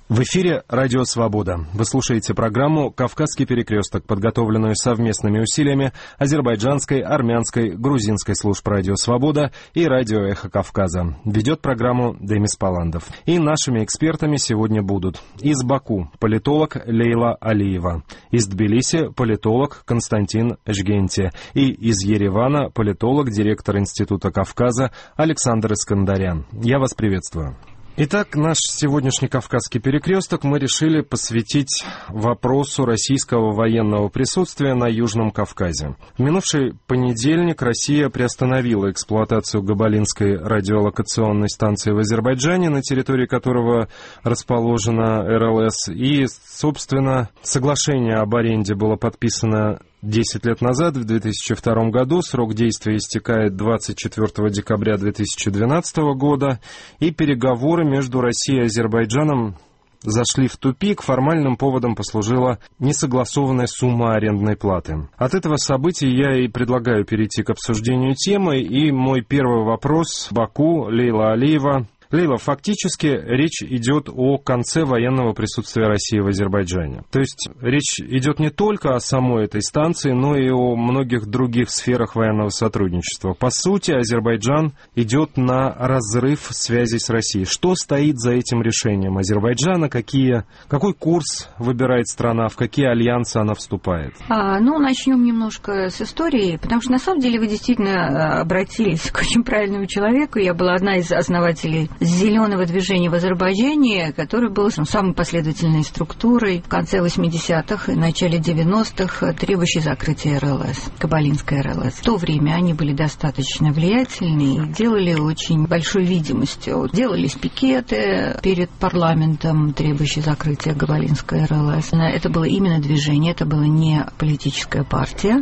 В эфире «Радио Свобода». Вы слушаете программу «Кавказский перекресток», подготовленную совместными усилиями азербайджанской, армянской, грузинской служб «Радио Свобода» и «Радио Эхо Кавказа». Ведет программу Демис Паландов. И нашими экспертами сегодня будут: из Баку политолог Лейла Алиева, из Тбилиси политолог Константин Жгенти и из Еревана политолог, директор Института Кавказа Александр Искандарян. Я вас приветствую. Итак, наш сегодняшний «Кавказский перекресток» мы решили посвятить вопросу российского военного присутствия на Южном Кавказе. В минувший понедельник Россия приостановила эксплуатацию Габалинской радиолокационной станции в Азербайджане, на территории которого расположена РЛС. И, собственно, соглашение об аренде было подписано 10 лет назад, в 2002 году. Срок действия истекает 24 декабря 2012 года. И переговоры между Россией и Азербайджаном зашли в тупик. Формальным поводом послужила несогласованная сумма арендной платы. От этого события я и предлагаю перейти к обсуждению темы. И мой первый вопрос Баку, Лейла Алиева. Лейла, фактически речь идет о конце военного присутствия России в Азербайджане. То есть речь идет не только о самой этой станции, но и о многих других сферах военного сотрудничества. По сути, Азербайджан идет на разрыв связи с Россией. Что стоит за этим решением Азербайджана? Какой курс выбирает страна? В какие альянсы она вступает? Начнем немножко с истории, потому что на самом деле вы действительно обратились к очень правильному человеку. Я была одна из основателей зеленого движения в Азербайджане, который был самой последовательной структурой в конце 80-х и начале 90-х, требующей закрытия РЛС, Габалинской РЛС. В то время они были достаточно влиятельны и делали очень большую видимость. Делались пикеты перед парламентом, требующие закрытия Габалинской РЛС. Это было именно движение, это была не политическая партия.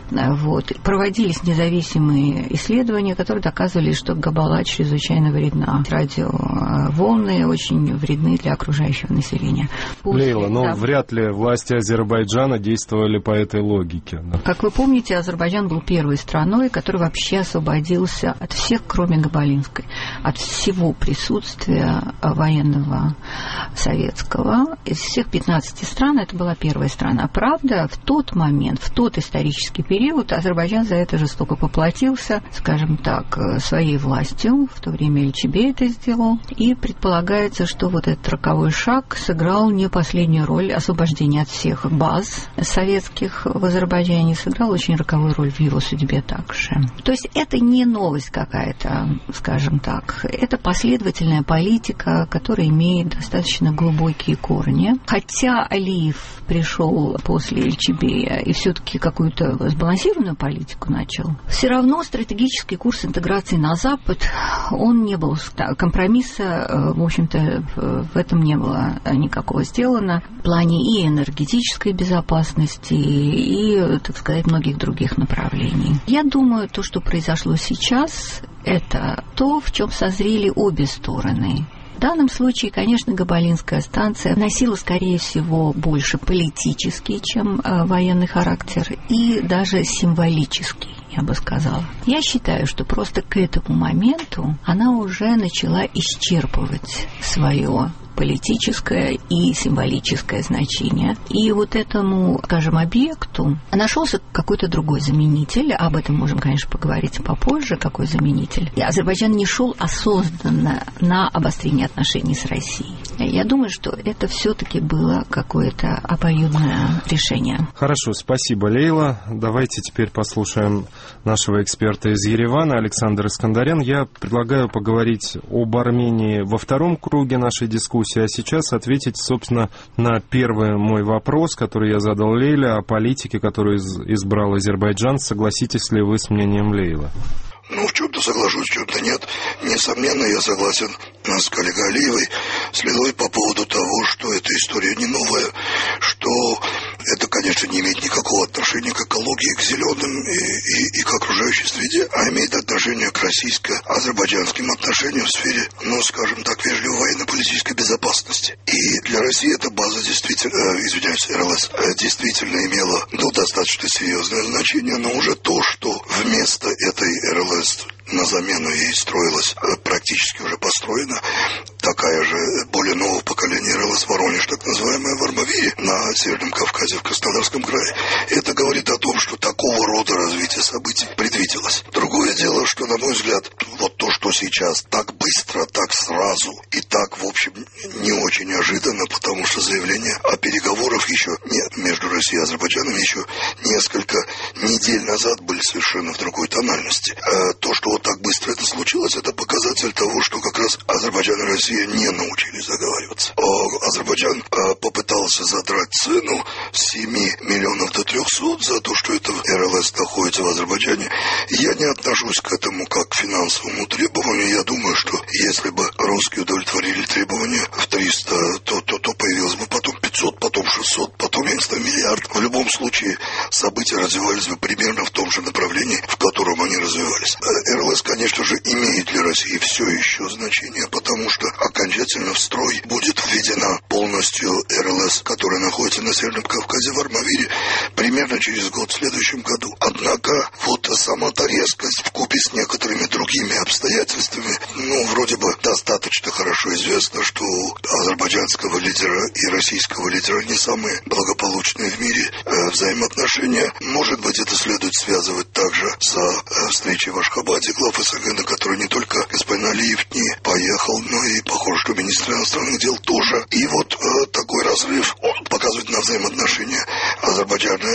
Проводились независимые исследования, которые доказывали, что Габала чрезвычайно вредна. Радиоволны очень вредны для окружающего населения. Лейла, вряд ли власти Азербайджана действовали по этой логике. Да? Как вы помните, Азербайджан был первой страной, которая вообще освободился от всех, кроме Габалинской, от всего присутствия военного советского. Из всех 15 стран это была первая страна. Правда, в тот момент, в тот исторический период Азербайджан за это жестоко поплатился, скажем так, своей властью. В то время Эльчебей это сделал, и предполагается, что этот роковой шаг сыграл не последнюю роль. Освобождение от всех баз советских в Азербайджане сыграло очень роковую роль в его судьбе также. То есть это не новость какая-то, скажем так, это последовательная политика, которая имеет достаточно глубокие корни. Хотя Алиев пришел после Эльчебея и все-таки какую-то сбалансированную политику начал, все равно стратегический курс интеграции на Запад, он не был. Компромисса, в общем-то, в этом не было никакого сделано в плане и энергетической безопасности, и, так сказать, многих других направлений. Я думаю, то, что произошло сейчас, это то, в чем созрели обе стороны. В данном случае, конечно, Габалинская станция носила, скорее всего, больше политический, чем военный характер, и даже символический, я бы сказала. Я считаю, что просто к этому моменту она уже начала исчерпывать свое политическое и символическое значение. И этому, скажем, объекту нашелся какой-то другой заменитель. Об этом можем, конечно, поговорить попозже, какой заменитель. И Азербайджан не шел осознанно на обострение отношений с Россией. Я думаю, что это все-таки было какое-то обоюдное решение. Хорошо, спасибо, Лейла. Давайте теперь послушаем нашего эксперта из Еревана, Александра Искандарян. Я предлагаю поговорить об Армении во втором круге нашей дискуссии, а сейчас ответить, собственно, на первый мой вопрос, который я задал Лейле, о политике, которую избрал Азербайджан. Согласитесь ли вы с мнением Лейлы? В чем-то соглашусь, в чем-то нет. Несомненно, я согласен с коллегой Алиевой с Лейлой по поводу того, что эта история не новая, что это, конечно, не имеет никакого отношения к экологии, к зеленым и к окружающей среде, а имеет отношение к российско-азербайджанским отношениям в сфере, скажем так, вежливой военно-политической безопасности. И для России эта база действительно, РЛС, действительно имела достаточно серьезное значение, но уже то, что вместо этой РЛС на замену ей строилась, практически уже построена, такая же более нового поколения РЛС РЛС «Воронеж», так называемая в Армавире на Северном Кавказе, в Краснодарском крае. Это говорит о том, что такого рода развитие событий предвиделось. Другое дело, что, на мой взгляд, вот то, что сейчас так быстро, так сразу и так, в общем, не очень неожиданно, потому что заявление о переговорах еще нет между Россией и Азербайджаном еще несколько недель назад были совершенно в другой тональности. То, что вот так быстро это случилось, это показатель того, что как раз Азербайджан и Россия не научились договариваться. Азербайджан попытался задрать цену с 7 миллионов до 300 за то, что это РЛС находится в Азербайджане. Я не отношусь к этому как к финансовому требованию. Я думаю, что если бы русские удовлетворили требования в 300, то появилось бы потом 500, потом 600, потом, я не знаю, миллиард. В любом случае, события развивались бы примерно в том же направлении, в котором они развивались. РЛС, конечно же, имеет для России все еще значение, потому что окончательно в строй будет введена полностью РЛС, которая находится на Северном Кавказе в Армавире, примерно через год в следующем году. Однако, вот сама-то резкость вкупе с некоторыми другими обстоятельствами, вроде бы достаточно хорошо известно, что у азербайджанского лидера и российского лидера не самые благополучные в мире взаимоотношения. Может быть, это следует связывать также со встречей в Ашхабаде глав СНГ, на которой не только господин Алиев не поехал, но и похоже, что министр иностранных дел тоже. И вот такой разрыв, он показывает на взаимоотношения Азербайджана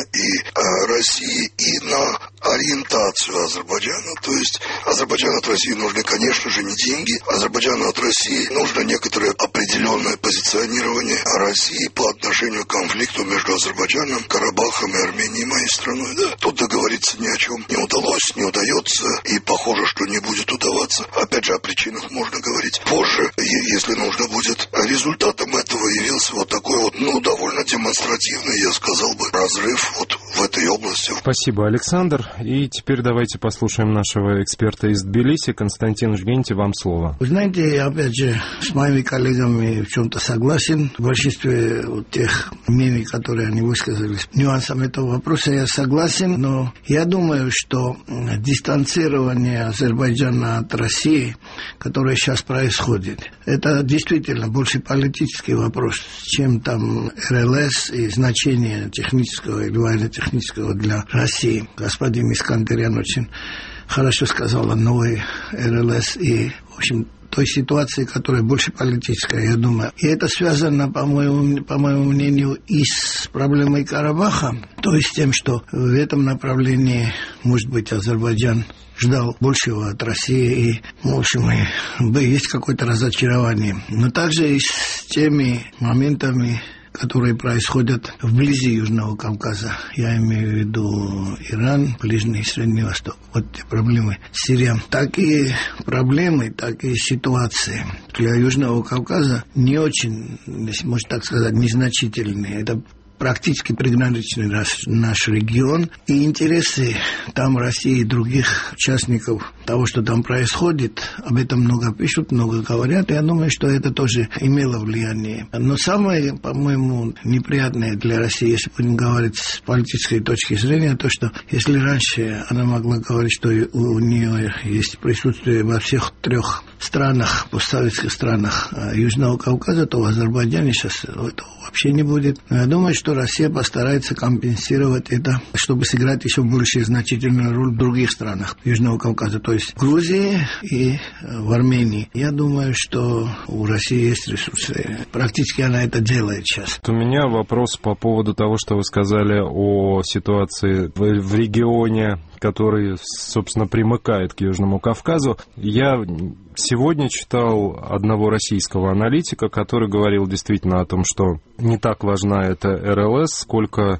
и России и на ориентацию Азербайджана. То есть Азербайджану от России нужны, конечно же, не деньги. Азербайджану от России нужно некоторое определенное позиционирование России по отношению к конфликту между Азербайджаном, Карабахом и Арменией, моей страной. Да? Тут договориться ни о чем не удалось, не удается, и похоже, что не будет удаваться. Опять же, о причинах можно говорить позже, если нужно будет. Результатом этого явился вот такой вот, довольно демонстративный, я сказал бы, разрыв вот в этой области. Спасибо, Александр. И теперь давайте послушаем нашего эксперта из Тбилиси. Константин Жгенти, вам слово. Вы знаете, я опять же с моими коллегами в чем-то согласен. В большинстве вот тех мнений, которые они высказались, нюансам этого вопроса я согласен, но я думаю, что дистанцирование Азербайджана от России, которое сейчас происходит, это действительно больше политический вопрос, чем там РЛС и значение технического или военно-технического для России. Господин Искандерян очень хорошо сказал о новой РЛС и, в общем, той ситуации, которая больше политическая, я думаю. И это связано, по моему мнению, и с проблемой Карабаха, то есть тем, что в этом направлении, может быть, Азербайджан ждал большего от России, и, в общем, есть какое-то разочарование. Но также и с теми моментами, которые происходят вблизи Южного Кавказа. Я имею в виду Иран, Ближний и Средний Восток. Вот те проблемы. Сирия. Такие проблемы, такие ситуации для Южного Кавказа не очень, можно так сказать, незначительные. Это практически приграничный наш регион. И интересы там России и других участников того, что там происходит, об этом много пишут, много говорят. Я думаю, что это тоже имело влияние. Но самое, по-моему, неприятное для России, если будем говорить с политической точки зрения, то, что если раньше она могла говорить, что у нее есть присутствие во всех 3 странах, постсоветских странах Южного Кавказа, то в Азербайджане сейчас этого вообще не будет. Но я думаю, что Россия постарается компенсировать это, чтобы сыграть еще большую значительную роль в других странах Южного Кавказа, то есть в Грузии и в Армении. Я думаю, что у России есть ресурсы. Практически она это делает сейчас. У меня вопрос по поводу того, что вы сказали о ситуации в регионе, который, собственно, примыкает к Южному Кавказу. Я сегодня читал одного российского аналитика, который говорил действительно о том, что не так важна эта РЛС, сколько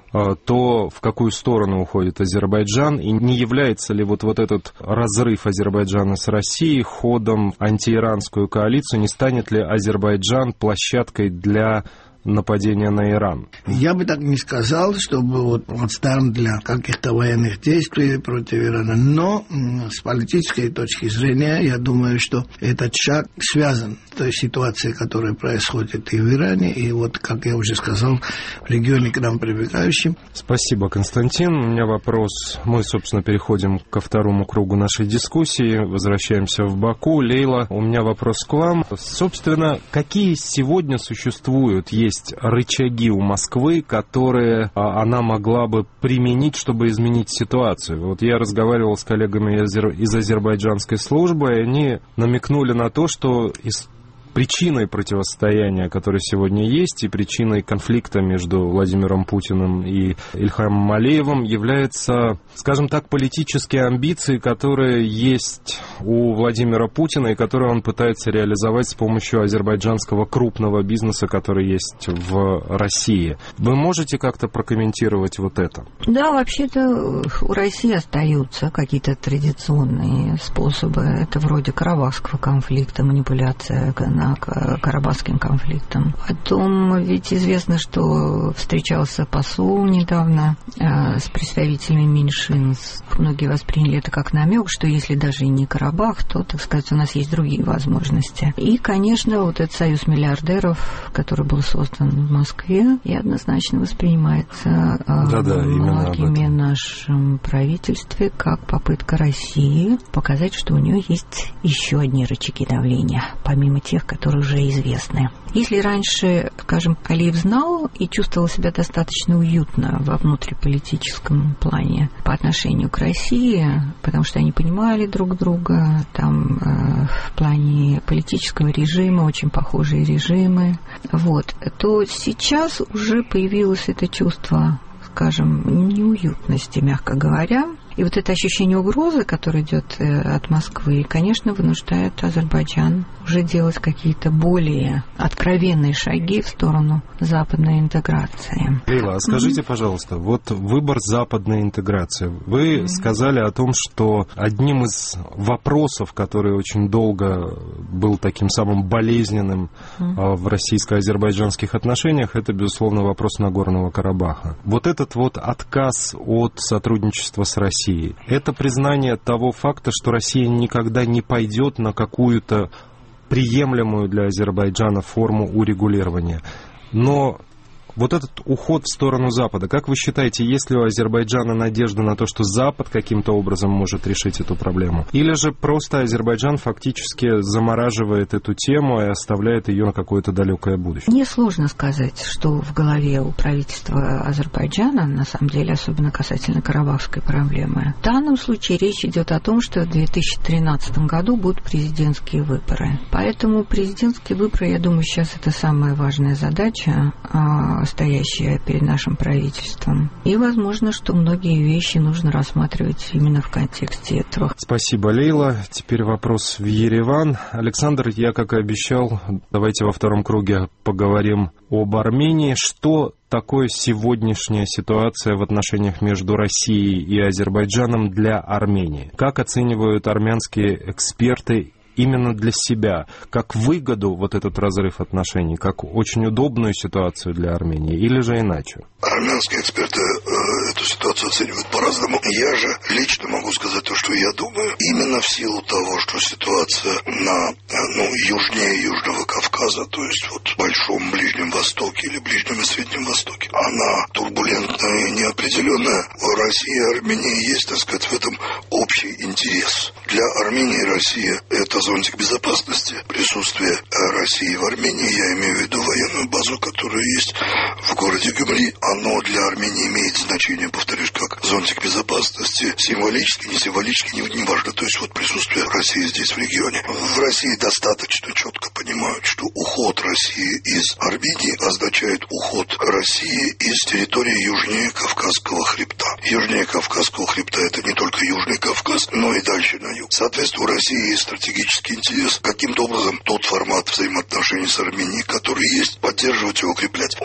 то, в какую сторону уходит Азербайджан, и не является ли вот этот разрыв Азербайджана с Россией ходом антииранскую коалицию, не станет ли Азербайджан площадкой для нападения на Иран? Я бы так не сказал, чтобы вот плацдарм для каких-то военных действий против Ирана. Но с политической точки зрения, я думаю, что этот шаг связан с той ситуацией, которая происходит и в Иране, и вот, как я уже сказал, в регионе к нам прибегающим. Спасибо, Константин. У меня вопрос. Мы, собственно, переходим ко второму кругу нашей дискуссии. Возвращаемся в Баку. Лейла, у меня вопрос к вам. Собственно, какие сегодня существуют, есть рычаги у Москвы, которые она могла бы применить, чтобы изменить ситуацию? Вот я разговаривал с коллегами из азербайджанской службы, и они намекнули на то, что причиной противостояния, которое сегодня есть, и причиной конфликта между Владимиром Путиным и Ильхамом Алиевым является, скажем так, политические амбиции, которые есть у Владимира Путина и которые он пытается реализовать с помощью азербайджанского крупного бизнеса, который есть в России. Вы можете как-то прокомментировать вот это? Да, вообще-то у России остаются какие-то традиционные способы. Это вроде карабахского конфликта, манипуляция карабахским конфликтом. Потом ведь известно, что встречался посол недавно с представителями меньшинств. Многие восприняли это как намек, что если даже и не Карабах, то, так сказать, у нас есть другие возможности. И, конечно, вот этот союз миллиардеров, который был создан в Москве, и однозначно воспринимается многими в нашем правительстве как попытка России показать, что у нее есть еще одни рычаги давления, помимо тех, которые уже известны. Если раньше, скажем, Алиев знал и чувствовал себя достаточно уютно во внутриполитическом плане по отношению к России, потому что они понимали друг друга, там в плане политического режима очень похожие режимы, вот, то сейчас уже появилось это чувство, скажем, неуютности, мягко говоря. И вот это ощущение угрозы, которое идет от Москвы, конечно, вынуждает Азербайджан уже делать какие-то более откровенные шаги в сторону западной интеграции. Лейла, а скажите, пожалуйста, вот выбор западной интеграции. Вы сказали о том, что одним из вопросов, который очень долго был таким самым болезненным в российско-азербайджанских отношениях, это, безусловно, вопрос Нагорного Карабаха. Вот этот вот отказ от сотрудничества с Россией, это признание того факта, что Россия никогда не пойдет на какую-то приемлемую для Азербайджана форму урегулирования. Но вот этот уход в сторону Запада, как вы считаете, есть ли у Азербайджана надежда на то, что Запад каким-то образом может решить эту проблему? Или же просто Азербайджан фактически замораживает эту тему и оставляет ее на какое-то далекое будущее? Мне сложно сказать, что в голове у правительства Азербайджана, на самом деле, особенно касательно карабахской проблемы. В данном случае речь идет о том, что в 2013 году будут президентские выборы. Поэтому президентские выборы, я думаю, сейчас это самая важная задача, стоящая перед нашим правительством. И возможно, что многие вещи нужно рассматривать именно в контексте этого. Спасибо, Лейла. Теперь вопрос в Ереван. Александр, я, как и обещал, давайте во втором круге поговорим об Армении. Что такое сегодняшняя ситуация в отношениях между Россией и Азербайджаном для Армении? Как оценивают армянские эксперты именно для себя, как выгоду вот этот разрыв отношений, как очень удобную ситуацию для Армении, или же иначе? Армянские эксперты эту ситуацию оценивают по-разному. Я же лично могу сказать то, что я думаю. Именно в силу того, что ситуация на южнее Южного Кавказа, то есть вот в Большом Ближнем Востоке или Ближнем и Среднем Востоке, она турбулентная и неопределенная. В России и Армении есть, так сказать, в этом общий интерес. Для Армении и России это зонтик безопасности. Присутствие России в Армении, я имею в виду военную базу, которая есть в городе Гюмри, оно для Армении имеет значение, повторюсь, как зонтик безопасности, символически, не символически, не важно. То есть вот присутствие России здесь в регионе. В России достаточно четко понимают, что уход России из Армении означает уход России из территории южнее Кавказского хребта. Южнее Кавказского хребта это не только Южный Кавказ, но и дальше на юг. Соответственно, у России есть стратегический интерес каким-то образом тот формат взаимоотношений с Арменией, который есть, поддерживать и укреплять. Он не такой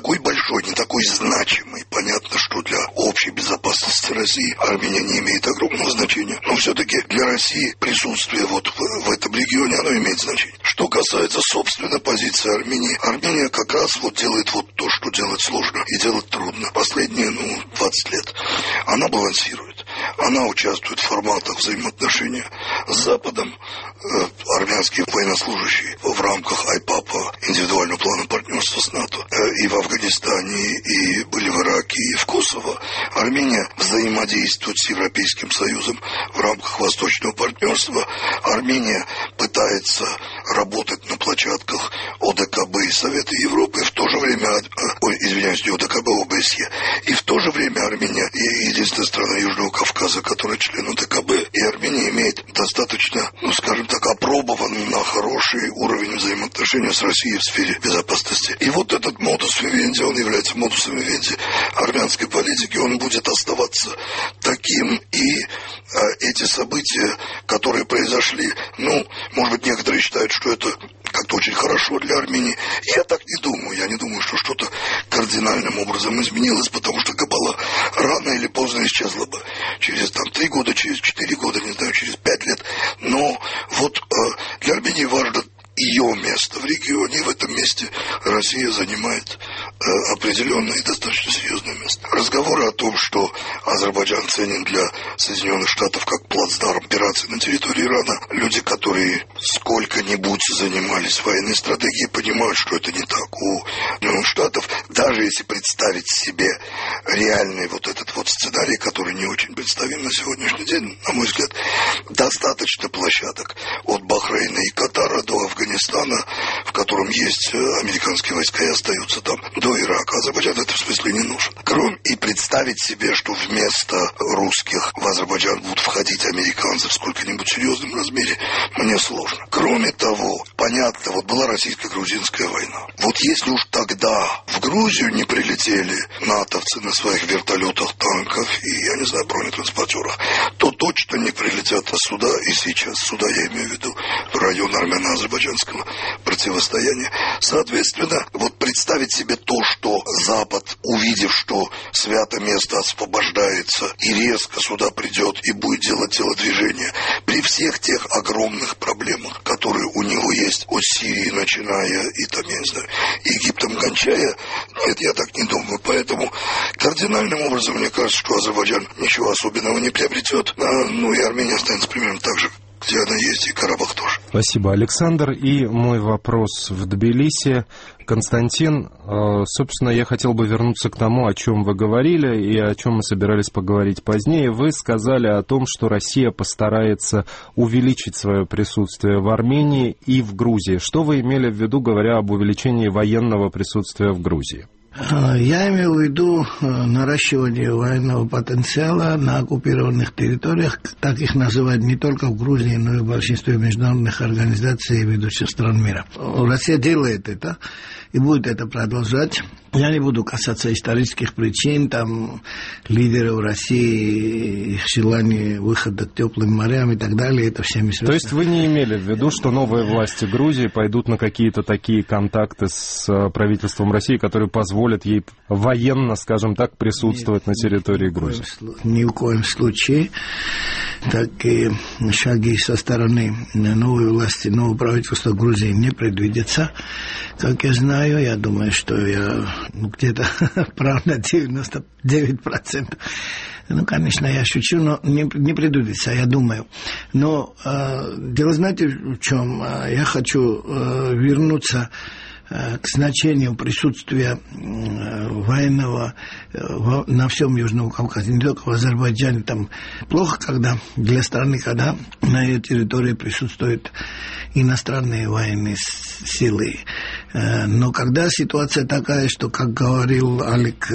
такой большой, не такой значимый. Понятно, что для общей безопасности России Армения не имеет огромного значения, но все-таки для России присутствие вот в этом регионе, оно имеет значение. Что касается, собственно, позиции Армении, Армения как раз вот делает вот то, что делать сложно и делать трудно. Последние, 20 лет. Она балансирует. Она участвует в форматах взаимоотношения с Западом. Армянские военнослужащие в рамках АЙПАПа, индивидуального плана партнерства с НАТО, и в Афганистане, и были в Ираке, и в Косово. Армения взаимодействует с Европейским Союзом в рамках Восточного партнерства. Армения пытается работать на площадках ОДКБ и Совета Европы, в то же время, не ОДКБ, ОБСЕ, и в то же время Армения единственная страна Южного Кавказа, которая член ОДКБ, и Армения имеет достаточно, скажем так, опробованный на хороший уровень взаимоотношений с Россией в сфере безопасности. И вот этот модус вивенди, он является модусом вивенди армянской политики, он будет оставаться таким, и эти события, которые произошли, может быть, некоторые считают, что это как-то очень хорошо для Армении. Я так не думаю. Я не думаю, что что-то кардинальным образом изменилось, потому что Габала рано или поздно исчезла бы. Через 3 года, через 4 года, не знаю, через 5 лет. Но вот для Армении важно ее место в регионе, и в этом месте Россия занимает определенное и достаточно серьезное место. Разговоры о том, что Азербайджан ценен для Соединенных Штатов как плацдарм операций на территории Ирана, люди, которые сколько-нибудь занимались военной стратегией, понимают, что это не так. У Соединенных Штатов, даже если представить себе реальный вот этот вот сценарий, который не очень представим на сегодняшний день, на мой взгляд, достаточно площадок от Бахрейна и Катара до Афганистана, в котором есть американские войска и остаются там, до Ирака. Азербайджан в этом смысле не нужен. И представить себе, что вместо русских в Азербайджан будут входить американцы в сколько-нибудь серьезном размере, мне сложно. Кроме того, понятно, вот была российско-грузинская война. Вот если уж тогда в Грузию не прилетели натовцы на своих вертолетах, танках и, я не знаю, бронетранспортерах, то точно не прилетят сюда и сейчас. Сюда я имею в виду район армяно-азербайджанского противостояния. Соответственно, вот представить себе то, что Запад, увидев, что святое место освобождается и резко сюда придет и будет делать телодвижение, при всех тех огромных проблемах, которые у него есть от Сирии, начиная и там, я не знаю, Египтом кончая, нет, я так не думаю. Поэтому кардинальным образом мне кажется, что Азербайджан ничего особенного не приобретет, и Армения останется примерно так же, где она есть, и Карабах тоже. Спасибо, Александр. И мой вопрос в Тбилиси. Константин, собственно, я хотел бы вернуться к тому, о чем вы говорили и о чем мы собирались поговорить позднее. Вы сказали о том, что Россия постарается увеличить свое присутствие в Армении и в Грузии. Что вы имели в виду, говоря об увеличении военного присутствия в Грузии? Я имел в виду наращивание военного потенциала на оккупированных территориях, так их называют не только в Грузии, но и в большинстве международных организаций и ведущих стран мира. Россия делает это и будет это продолжать. Я не буду касаться исторических причин, там, лидеров России, их желания выхода к теплым морям и так далее, это всем известно. То есть вы не имели в виду, что новые власти Грузии пойдут на какие-то такие контакты с правительством России, которые позволят ей военно, скажем так, присутствовать на территории Грузии? Ни в коем случае. Так и шаги со стороны новой власти, нового правительства Грузии не предвидятся. Как я знаю, я думаю, что я где-то прав на 99%. Конечно, я шучу, но не предвидится, я думаю. Но дело, знаете, в чем? Я хочу вернуться к значению присутствия военного на всем Южном Кавказе, не только в Азербайджане. Там плохо, когда для страны, когда на ее территории присутствуют иностранные военные силы. Но когда ситуация такая, что, как говорил Алик,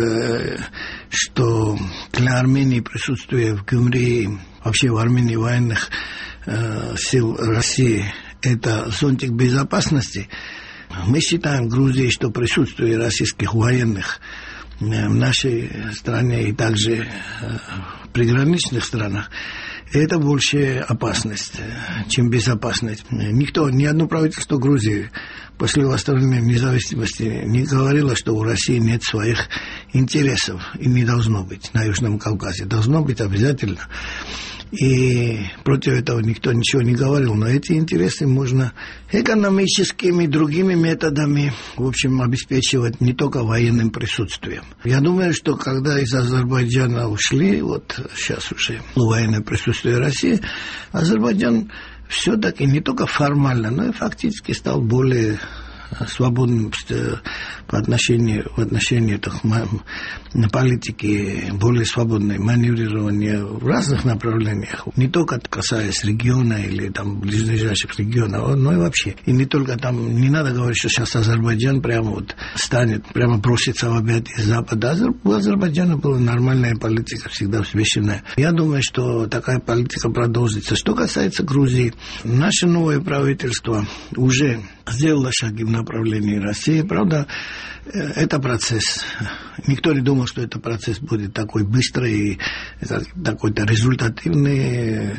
что для Армении присутствие в Гюмри, вообще в Армении военных сил России, это зонтик безопасности, мы считаем в Грузии, что присутствие российских военных в нашей стране и также в приграничных странах Это больше опасность, чем безопасность. Никто, ни одно правительство Грузии после восстановления независимости не говорило, что у России нет своих интересов, и не должно быть на Южном Кавказе. Должно быть обязательно. И против этого никто ничего не говорил. Но эти интересы можно экономическими, другими методами, в общем, обеспечивать не только военным присутствием. Я думаю, что когда из Азербайджана ушли, вот сейчас уже военное присутствие России, Азербайджан все-таки не только формально, но и фактически стал более свободным в отношении политики, более свободной маневрирования в разных направлениях. Не только касаясь региона или там ближайших регионов, но и вообще. И не только там, не надо говорить, что сейчас Азербайджан прямо вот станет, прямо просится в объятия Запада. У Азербайджана была нормальная политика, всегда взвешенная. Я думаю, что такая политика продолжится. Что касается Грузии, наше новое правительство уже сделало шаги в направлении России. Правда, это процесс. Никто не думал, что этот процесс будет такой быстрый и такой-то результативный.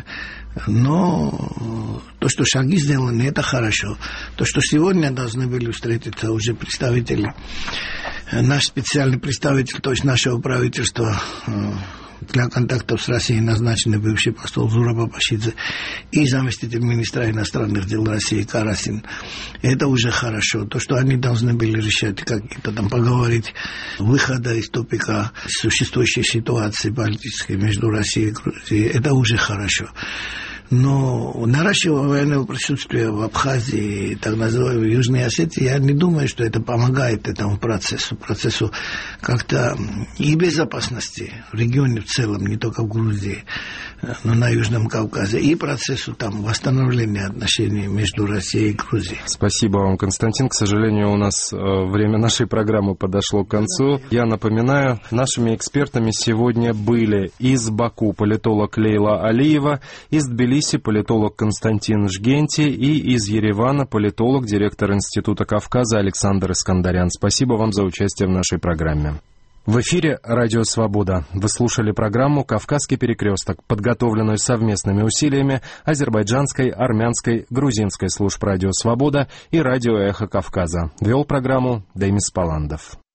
Но то, что шаги сделаны, это хорошо. То, что сегодня должны были встретиться уже представители, наш специальный представитель, то есть нашего правительства, для контактов с Россией назначенный бывший посол Зураб Абашидзе и заместитель министра иностранных дел России Карасин. Это уже хорошо. То, что они должны были решать, какие-то там поговорить, выхода из тупика существующей ситуации политической между Россией и Грузией, это уже хорошо. Но наращивание военного присутствия в Абхазии, так называемой Южной Осетии, я не думаю, что это помогает этому процессу как-то и безопасности в регионе в целом, не только в Грузии, но на Южном Кавказе, и процессу там восстановления отношений между Россией и Грузией. Спасибо вам, Константин. К сожалению, у нас время нашей программы подошло к концу. Я напоминаю, нашими экспертами сегодня были из Баку политолог Лейла Алиева, из Тбилиси политолог Константин Жгенти и из Еревана политолог, директор Института Кавказа Александр Искандарян. Спасибо вам за участие в нашей программе. В эфире «Радио Свобода». Вы слушали программу «Кавказский перекресток», подготовленную совместными усилиями азербайджанской, армянской, грузинской служб «Радио Свобода» и «Радио Эхо Кавказа». Вел программу Демис Паландов.